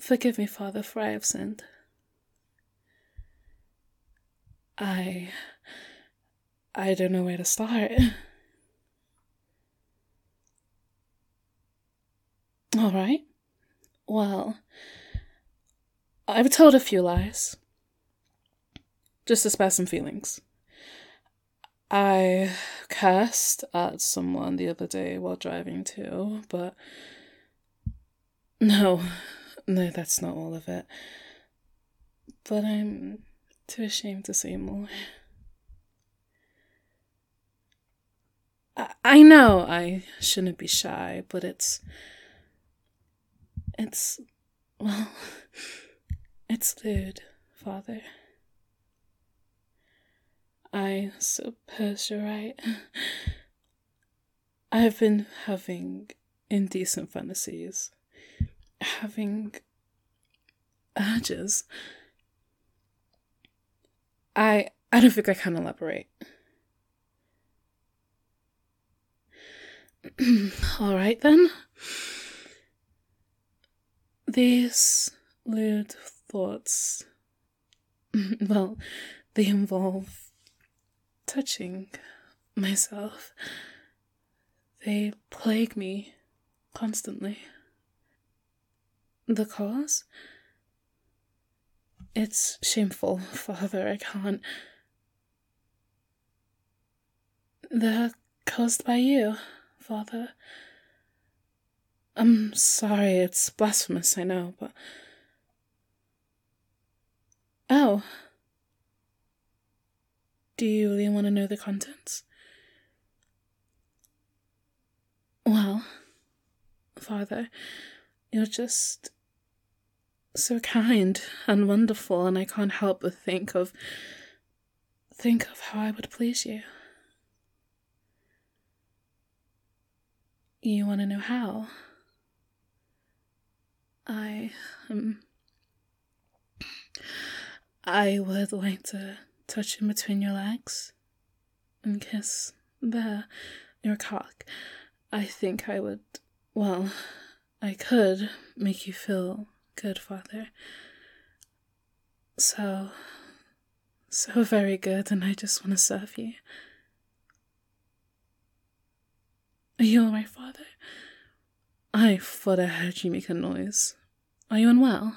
Forgive me, Father, for I have sinned. I don't know where to start. All right. Well, I've told a few lies. Just to spare some feelings. I cursed at someone the other day while driving too, but no, that's not all of it. But I'm too ashamed to say more. I know I shouldn't be shy, but well, it's lewd, Father. I suppose you're right. I've been having indecent fantasies. Having urges. I don't think I can elaborate. Alright then. These lewd thoughts, well, they involve touching myself. They plague me constantly. The cause? It's shameful, Father, I can't. They're caused by you, Father. I'm sorry, it's blasphemous, I know, but... Oh. Do you really want to know the contents? Well, Father, you're just so kind and wonderful, and I can't help but think of how I would please you. You want to know how? I would like to touch in between your legs and kiss your cock. I think I would, well, I could make you feel good, Father. So very good, and I just want to serve you. Are you alright, Father? I thought I heard you make a noise. Are you unwell?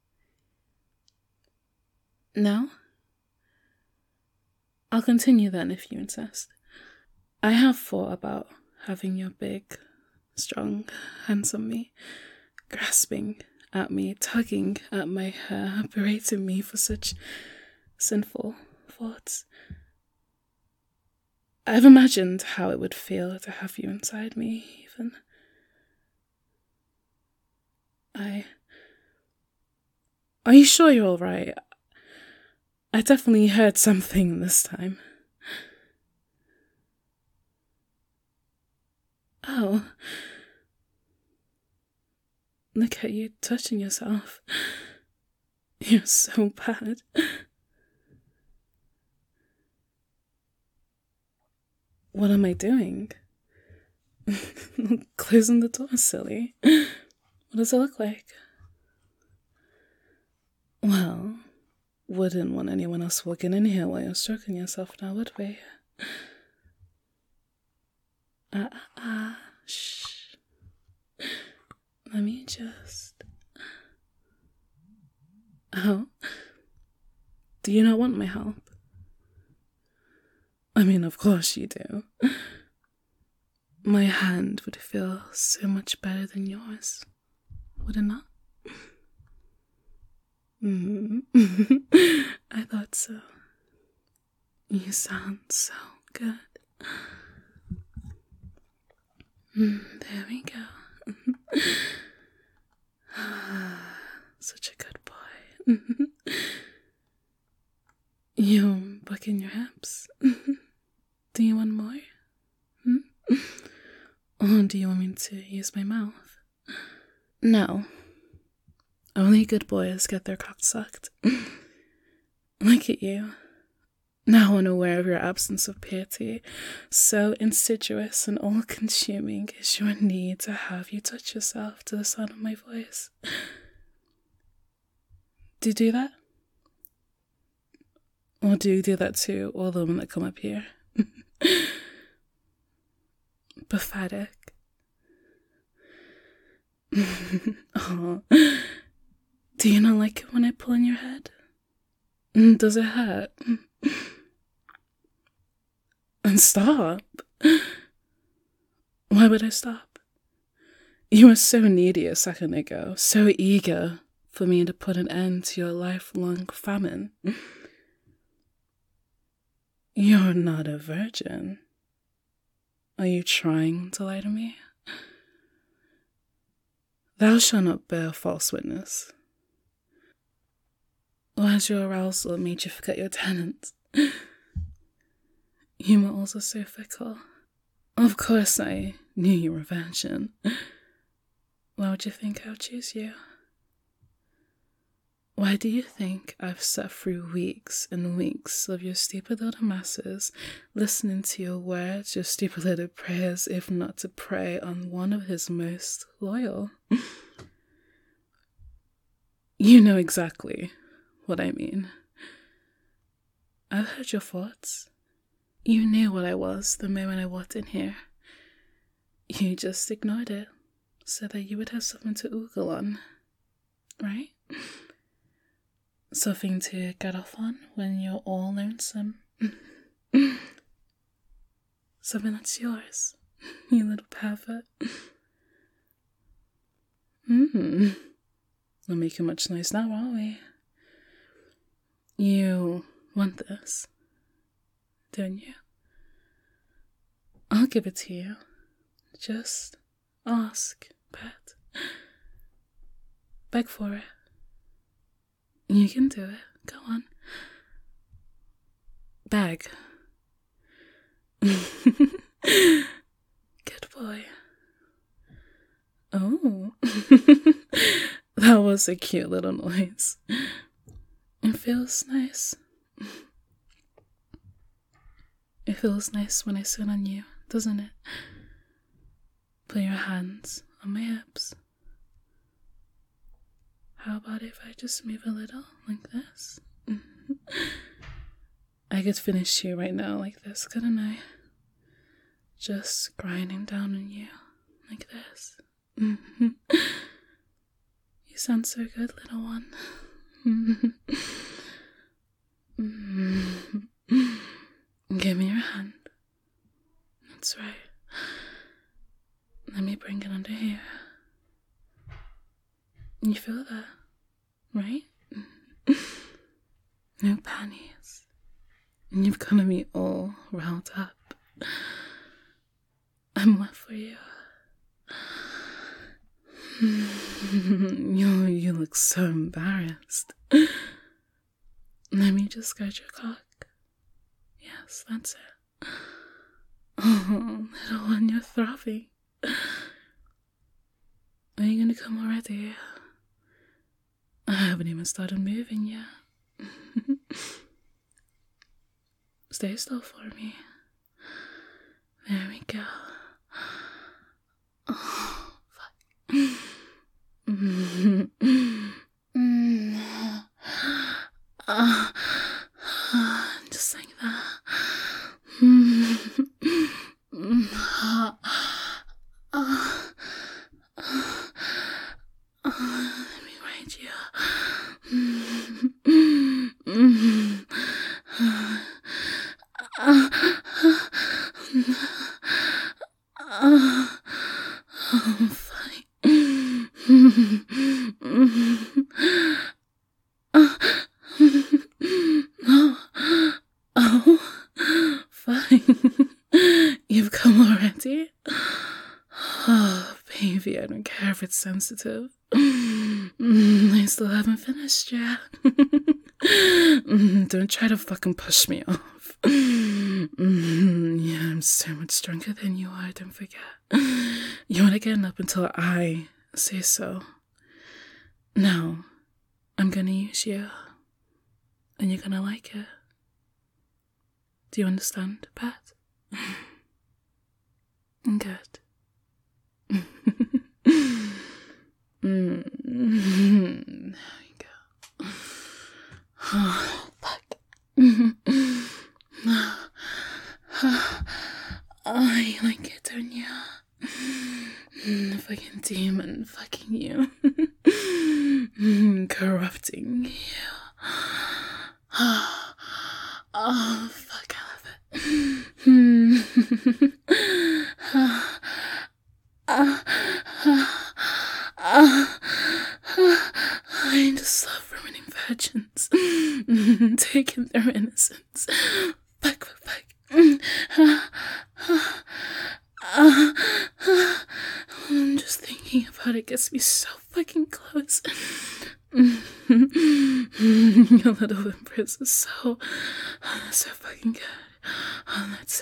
No? I'll continue then if you insist. I have thought about having your big, strong, handsome me grasping at me, tugging at my hair, berating me for such sinful thoughts. I've imagined how it would feel to have you inside me, even. Are you sure you're alright? I definitely heard something this time. Oh. Look at you touching yourself. You're so bad. What am I doing? Closing the door, silly. What does it look like? Well, wouldn't want anyone else walking in here while you're stroking yourself now, would we? Shh. Let me just... Oh? Do you not want my help? I mean, of course you do. My hand would feel so much better than yours, would it not? I thought so. You sound so good. There we go. Such a good boy. You're bucking your hips. Do you want more? Or do you want me to use my mouth? No. Only good boys get their cock sucked. Look at you. Now unaware of your absence of piety, so insidious and all-consuming is your need to have you touch yourself to the sound of my voice. Do you do that? Or do you do that to all the women that come up here? Pathetic. Oh. Do you not like it when I pull on your head? Does it hurt? And stop. Why would I stop? You were so needy a second ago, so eager for me to put an end to your lifelong famine. You're not a virgin. Are you trying to lie to me? Thou shalt not bear false witness. Or has your arousal made you forget your tenants? You were also so fickle. Of course I knew you were a virgin. Why would you think I would choose you? Why do you think I've sat through weeks and weeks of your stupid little masses, listening to your words, your stupid little prayers, if not to pray on one of his most loyal? You know exactly what I mean. I've heard your thoughts. You knew what I was the moment I walked in here. You just ignored it, so that you would have something to oogle on, right? Something to get off on when you're all lonesome. Something that's yours, you little pervert. We're making much noise now, aren't we? You want this, don't you? I'll give it to you. Just ask, pet. Beg for it. You can do it. Go on. Beg. Good boy. Oh. That was a cute little noise. It feels nice. It feels nice when I sit on you, doesn't it? Put your hands on my hips. How about if I just move a little, like this? I could finish you right now like this, couldn't I? Just grinding down on you, like this. You sound so good, little one. Give me your hand. That's right. Let me bring it under here. You feel that, right? No panties. And you've got me all riled up. I'm left for you. You look so embarrassed. Let me just guide your cock. Yes, that's it. Oh, little one, you're throbbing. Are you gonna come already? I haven't even started moving yet. Stay still for me. There we go. Oh, fuck. Just like that. Let me ride you. Oh, fine. Oh, fine. You've come already? Oh, baby, I don't care if it's sensitive. I still haven't finished yet. Don't try to fucking push me off. Yeah, I'm so much stronger than you are, don't forget. You want to get up until I say so. Now, I'm gonna use you. And you're gonna like it. Do you understand, Pat? Good. There we go. demon fucking you. Corrupting you. Oh, fuck, I love it. I just love ruining virgins, taking their innocence. Fuck. I'm just thinking about it gets me so fucking close. Your little whimpers are so fucking good. Oh, that's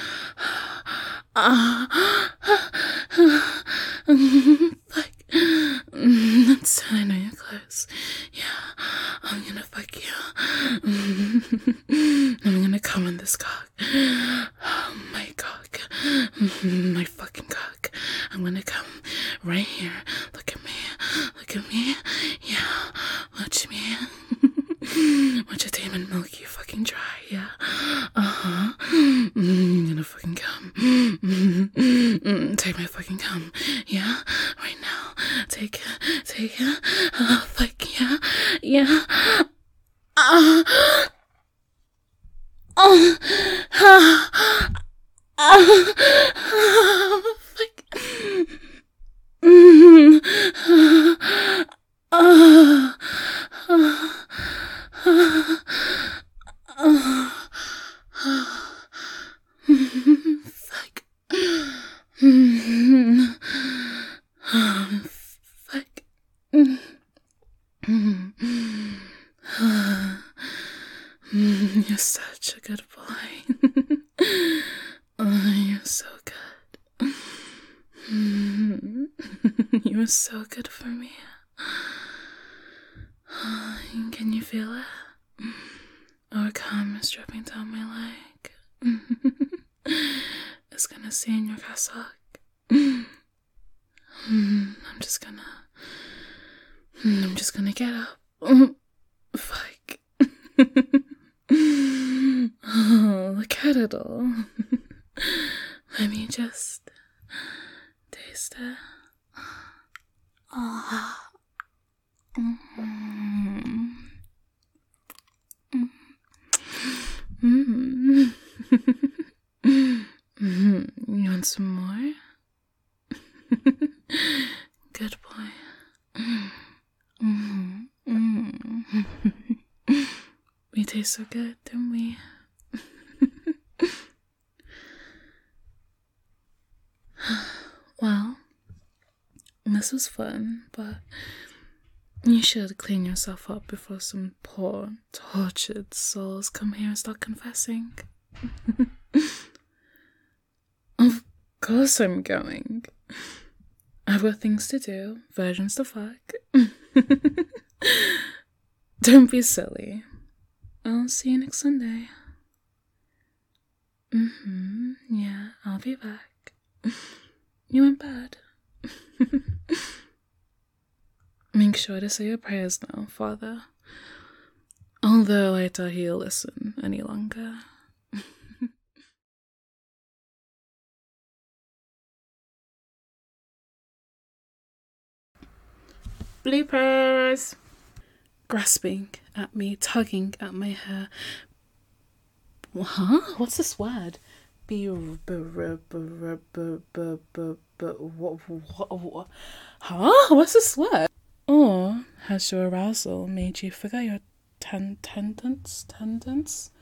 fuck. That's I know you're close. Yeah, I'm gonna fuck you. I'm gonna come on this cock. Oh, my cock. My fucking cock. I'm gonna come right here. Look at me. Yeah, watch me. Watch a demon milk you fucking dry, yeah. I'm gonna fucking come. Take my fucking cum, yeah. Right now, take it. Oh, fuck yeah. Fuck. Fuck. Fuck. You're such a good boy. Oh, you're so good. You were so good for me. Can you feel it? Our cum is dripping down my leg. It's gonna stain your cassock. I'm just gonna get up. Fuck. Oh, look at it all. Let me just taste it. Oh. You want some more? Good boy. We taste so good, don't we? Well, this was fun, but you should clean yourself up before some poor, tortured souls come here and start confessing. Of course I'm going. I've got things to do, virgins to fuck. Don't be silly. I'll see you next Sunday. Yeah, I'll be back. You in bed? Make sure to say your prayers now, Father. Although I doubt he'll listen any longer. Bloopers! Grasping at me, tugging at my hair. Huh? What's this word? Huh? What's this word? Or has your arousal made you forget your tendons?